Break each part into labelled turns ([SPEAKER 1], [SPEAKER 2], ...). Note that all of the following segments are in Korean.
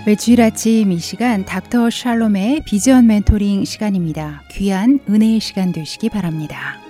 [SPEAKER 1] 매주일 아침 이 시간 닥터 샬롬의 비전 멘토링 시간입니다. 귀한 은혜의 시간 되시기 바랍니다.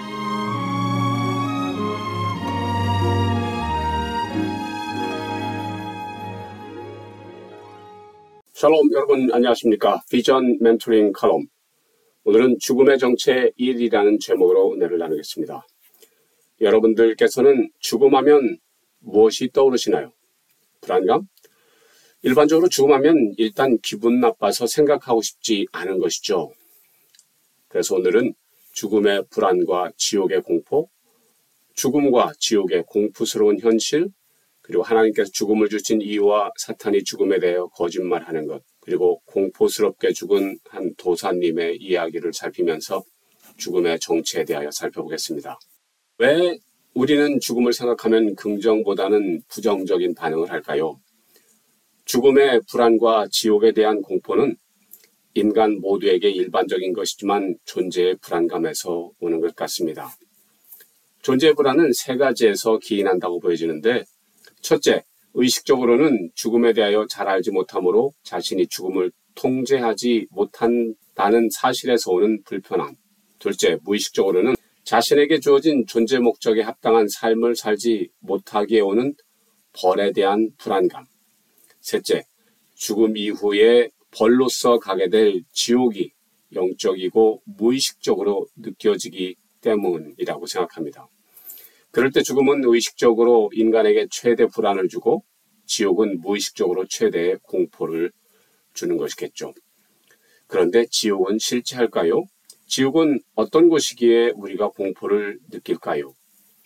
[SPEAKER 2] 샬롬 여러분 안녕하십니까? 비전 멘토링 칼럼. 오늘은 죽음의 정체 1이라는 제목으로 은혜를 나누겠습니다. 여러분들께서는 죽음하면 무엇이 떠오르시나요? 불안감? 일반적으로 죽음하면 일단 기분 나빠서 생각하고 싶지 않은 것이죠. 그래서 오늘은 죽음의 불안과 지옥의 공포, 죽음과 지옥의 공포스러운 현실, 그리고 하나님께서 죽음을 주신 이유와 사탄이 죽음에 대하여 거짓말하는 것, 그리고 공포스럽게 죽은 한 도사님의 이야기를 살피면서 죽음의 정체에 대하여 살펴보겠습니다. 왜 우리는 죽음을 생각하면 긍정보다는 부정적인 반응을 할까요? 죽음의 불안과 지옥에 대한 공포는 인간 모두에게 일반적인 것이지만 존재의 불안감에서 오는 것 같습니다. 존재의 불안은 세 가지에서 기인한다고 보여지는데, 첫째, 의식적으로는 죽음에 대하여 잘 알지 못함으로 자신이 죽음을 통제하지 못한다는 사실에서 오는 불편함. 둘째, 무의식적으로는 자신에게 주어진 존재 목적에 합당한 삶을 살지 못하기에 오는 벌에 대한 불안감. 셋째, 죽음 이후에 벌로서 가게 될 지옥이 영적이고 무의식적으로 느껴지기 때문이라고 생각합니다. 그럴 때 죽음은 의식적으로 인간에게 최대 불안을 주고 지옥은 무의식적으로 최대의 공포를 주는 것이겠죠. 그런데 지옥은 실체할까요? 지옥은 어떤 곳이기에 우리가 공포를 느낄까요?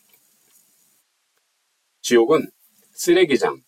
[SPEAKER 2] 지옥은 쓰레기장,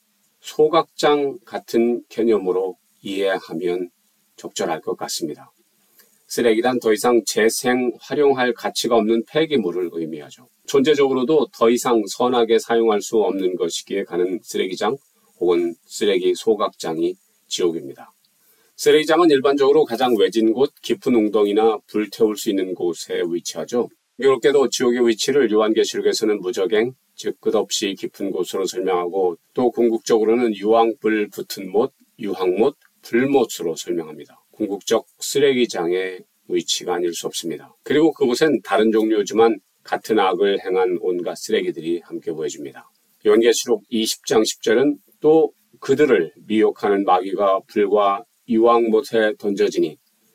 [SPEAKER 2] 소각장 같은 개념으로 이해하면 적절할 것 같습니다. 쓰레기란 더 이상 재생, 활용할 가치가 없는 폐기물을 의미하죠. 존재적으로도 더 이상 선하게 사용할 수 없는 것이기에 가는 쓰레기장 혹은 쓰레기 소각장이 지옥입니다. 쓰레기장은 일반적으로 가장 외진 곳, 깊은 웅덩이나 불태울 수 있는 곳에 위치하죠. 공교롭게도 지옥의 위치를 요한계시록에서는 무적행, 즉 끝없이 깊은 곳으로 설명하고 또 궁극적으로는 유황불 붙은 못, 유황못, 불못으로 설명합니다. 궁극적 쓰레기장의 위치가 아닐 수 없습니다. 그리고 그곳엔 다른 종류지만 같은 악을 행한 온갖 쓰레기들이 함께 보여집니다. 요한계시록 20장 10절은 또 그들을 미혹하는 마귀가 불과 유황못에 던져지니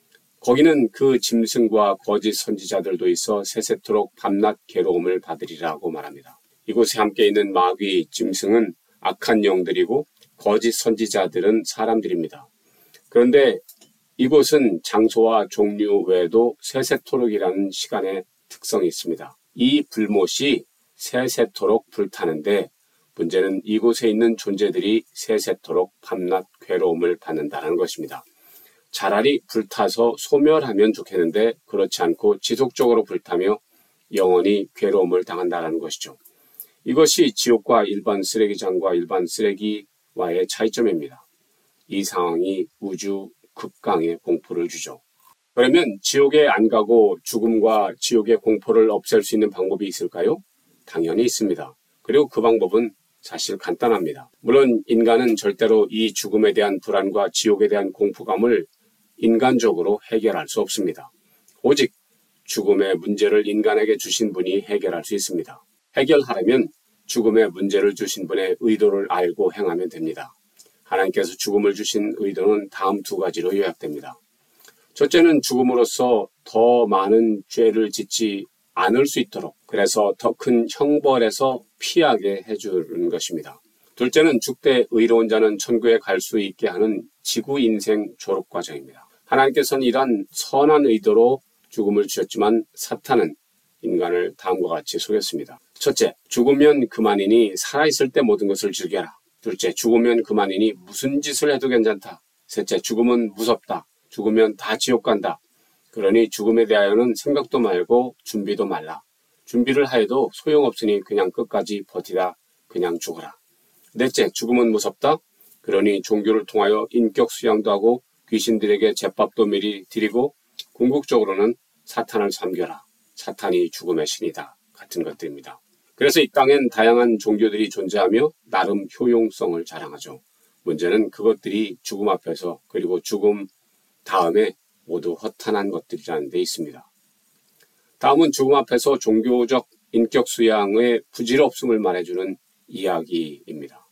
[SPEAKER 2] 거기는 그 짐승과 거짓 선지자들도 있어 세세토록 밤낮 괴로움을 받으리라고 말합니다. 이곳에 함께 있는 마귀, 짐승은 악한 영들이고 거짓 선지자들은 사람들입니다. 그런데 이곳은 장소와 종류 외에도 세세토록이라는 시간의 특성이 있습니다. 이 불못이 세세토록 불타는데 문제는 이곳에 있는 존재들이 세세토록 밤낮 괴로움을 받는다는 것입니다. 차라리 불타서 소멸하면 좋겠는데 그렇지 않고 지속적으로 불타며 영원히 괴로움을 당한다는 것이죠. 이것이 지옥과 일반 쓰레기장과 일반 쓰레기와의 차이점입니다. 이 상황이 우주 극강의 공포를 주죠. 그러면 지옥에 안 가고 죽음과 지옥의 공포를 없앨 수 있는 방법이 있을까요? 당연히 있습니다. 그리고 그 방법은 사실 간단합니다. 물론 인간은 절대로 이 죽음에 대한 불안과 지옥에 대한 공포감을 인간적으로 해결할 수 없습니다. 오직 죽음의 문제를 인간에게 주신 분이 해결할 수 있습니다. 해결하려면 죽음의 문제를 주신 분의 의도를 알고 행하면 됩니다. 하나님께서 죽음을 주신 의도는 다음 두 가지로 요약됩니다. 첫째는 죽음으로써 더 많은 죄를 짓지 않을 수 있도록, 그래서 더 큰 형벌에서 피하게 해주는 것입니다. 둘째는 죽되 의로운 자는 천국에 갈 수 있게 하는 지구 인생 졸업 과정입니다. 하나님께서는 이러한 선한 의도로 죽음을 주셨지만 사탄은 인간을 다음과 같이 속였습니다. 첫째, 죽으면 그만이니 살아있을 때 모든 것을 즐겨라. 둘째, 죽으면 그만이니 무슨 짓을 해도 괜찮다. 셋째, 죽음은 무섭다. 죽으면 다 지옥 간다. 그러니 죽음에 대하여는 생각도 말고 준비도 말라. 준비를 하여도 소용없으니 그냥 끝까지 버티다 그냥 죽어라. 넷째, 죽음은 무섭다. 그러니 종교를 통하여 인격 수양도 하고 귀신들에게 제밥도 미리 드리고 궁극적으로는 사탄을 섬겨라. 사탄이 죽음의 신이다. 같은 것들입니다. 그래서 이 땅엔 다양한 종교들이 존재하며 나름 효용성을 자랑하죠. 문제는 그것들이 죽음 앞에서 그리고 죽음 다음에 모두 허탄한 것들이라는 데 있습니다. 다음은 죽음 앞에서 종교적 인격 수양의 부질없음을 말해주는 이야기입니다.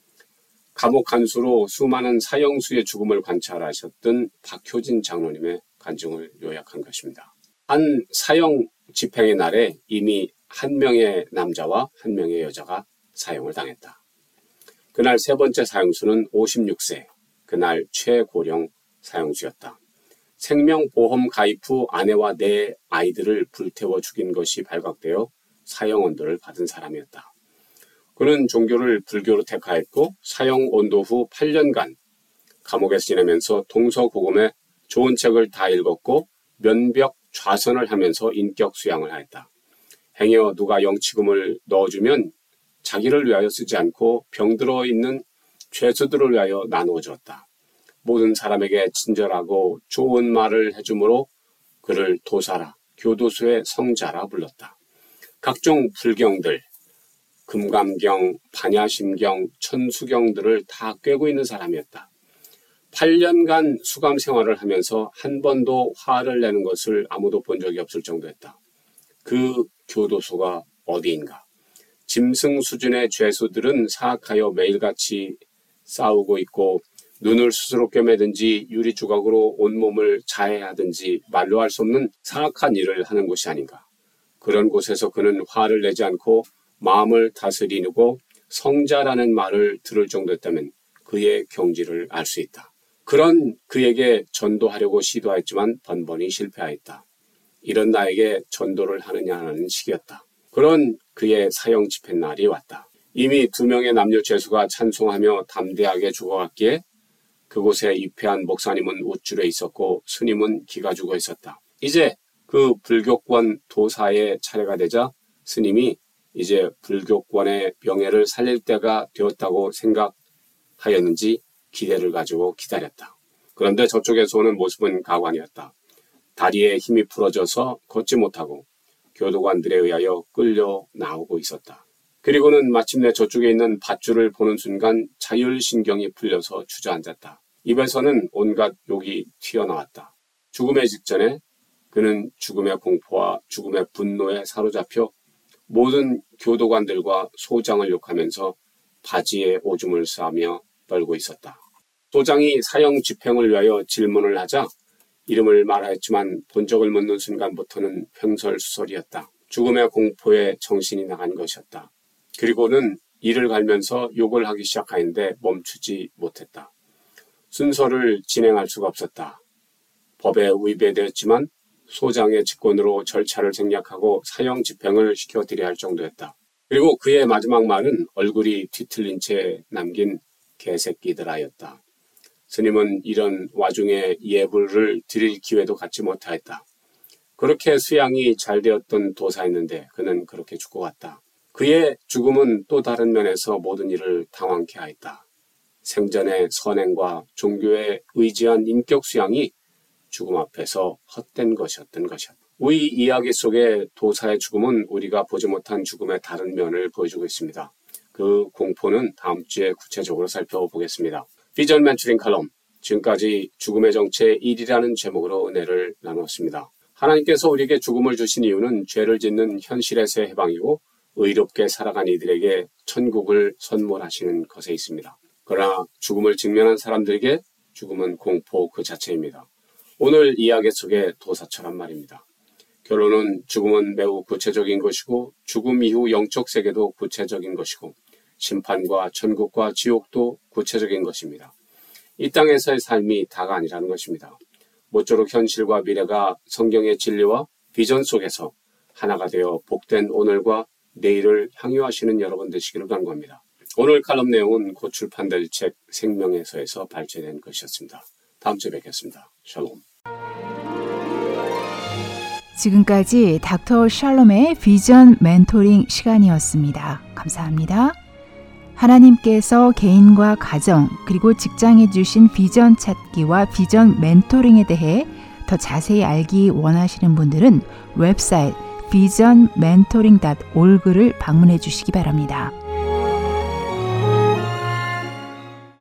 [SPEAKER 2] 감옥 간수로 수많은 사형수의 죽음을 관찰하셨던 박효진 장로님의 간증을 요약한 것입니다. 한 사형 집행의 날에 이미 한 명의 남자와 한 명의 여자가 사형을 당했다. 그날 세 번째 사형수는 56세, 그날 최고령 사형수였다. 생명보험 가입 후 아내와 네 아이들을 불태워 죽인 것이 발각되어 사형 언도를 받은 사람이었다. 그는 종교를 불교로 택하였고 사형 언도 후 8년간 감옥에서 지내면서 동서고금의 좋은 책을 다 읽었고 면벽 좌선을 하면서 인격 수양을 하였다. 행여 누가 영치금을 넣어주면 자기를 위하여 쓰지 않고 병들어 있는 죄수들을 위하여 나누어 주었다. 모든 사람에게 친절하고 좋은 말을 해주므로 그를 도사라, 교도소의 성자라 불렀다. 각종 불경들, 금감경, 반야심경, 천수경들을 다 꿰고 있는 사람이었다. 8년간 수감 생활을 하면서 한 번도 화를 내는 것을 아무도 본 적이 없을 정도였다. 그 교도소가 어디인가? 짐승 수준의 죄수들은 사악하여 매일같이 싸우고 있고 눈을 스스로 꿰매든지 유리 조각으로 온몸을 자해하든지 말로 할 수 없는 사악한 일을 하는 곳이 아닌가. 그런 곳에서 그는 화를 내지 않고 마음을 다스리고 성자라는 말을 들을 정도였다면 그의 경지를 알 수 있다. 그런 그에게 전도하려고 시도했지만 번번이 실패하였다. 이런 나에게 전도를 하느냐는 시기였다. 그런 그의 사형 집행 날이 왔다. 이미 2명의 남녀 죄수가 찬송하며 담대하게 죽어갔기에 그곳에 입회한 목사님은 우쭐해 있었고 스님은 기가 죽어 있었다. 이제 그 불교권 도사의 차례가 되자 스님이 이제 불교권의 명예를 살릴 때가 되었다고 생각하였는지 기대를 가지고 기다렸다. 그런데 저쪽에서 오는 모습은 가관이었다. 다리에 힘이 풀어져서 걷지 못하고 교도관들에 의하여 끌려 나오고 있었다. 그리고는 마침내 저쪽에 있는 밧줄을 보는 순간 자율신경이 풀려서 주저앉았다. 입에서는 온갖 욕이 튀어나왔다. 죽음의 직전에 그는 죽음의 공포와 죽음의 분노에 사로잡혀 모든 교도관들과 소장을 욕하면서 바지에 오줌을 싸며 떨고 있었다. 소장이 사형 집행을 위하여 질문을 하자 이름을 말하였지만 본적을 묻는 순간부터는 횡설수설이었다. 죽음의 공포에 정신이 나간 것이었다. 그리고는 이를 갈면서 욕을 하기 시작하는데 멈추지 못했다. 순서를 진행할 수가 없었다. 법에 위배되었지만 소장의 직권으로 절차를 생략하고 사형 집행을 시켜드려야 할 정도였다. 그리고 그의 마지막 말은 얼굴이 뒤틀린 채 남긴 개새끼들하였다. 스님은 이런 와중에 예불을 드릴 기회도 갖지 못하였다. 그렇게 수양이 잘 되었던 도사였는데 그는 그렇게 죽고 갔다. 그의 죽음은 또 다른 면에서 모든 일을 당황케 하였다. 생전의 선행과 종교에 의지한 인격 수양이 죽음 앞에서 헛된 것이었던 것이었다. 이 이야기 속의 도사의 죽음은 우리가 보지 못한 죽음의 다른 면을 보여주고 있습니다. 그 공포는 다음 주에 구체적으로 살펴보겠습니다. 비전 멘토링 칼럼, 지금까지 죽음의 정체 1이라는 제목으로 은혜를 나누었습니다. 하나님께서 우리에게 죽음을 주신 이유는 죄를 짓는 현실에서의 해방이고 의롭게 살아간 이들에게 천국을 선물하시는 것에 있습니다. 그러나 죽음을 직면한 사람들에게 죽음은 공포 그 자체입니다. 오늘 이야기 속의 도사처럼 말입니다. 결론은 죽음은 매우 구체적인 것이고 죽음 이후 영적 세계도 구체적인 것이고 심판과 천국과 지옥도 구체적인 것입니다. 이 땅에서의 삶이 다가 아니라는 것입니다. 모쪼록 현실과 미래가 성경의 진리와 비전 속에서 하나가 되어 복된 오늘과 내일을 향유하시는 여러분 되시기를 간구합니다. 오늘 칼럼 내용은 곧 출판될 책 생명에서에서 발췌된 것이었습니다. 다음 주에 뵙겠습니다. 샬롬.
[SPEAKER 1] 지금까지 닥터 샬롬의 비전 멘토링 시간이었습니다. 감사합니다. 하나님께서 개인과 가정 그리고 직장에 주신 비전 찾기와 비전 멘토링에 대해 더 자세히 알기 원하시는 분들은 웹사이트 visionmentoring.org를 방문해 주시기 바랍니다.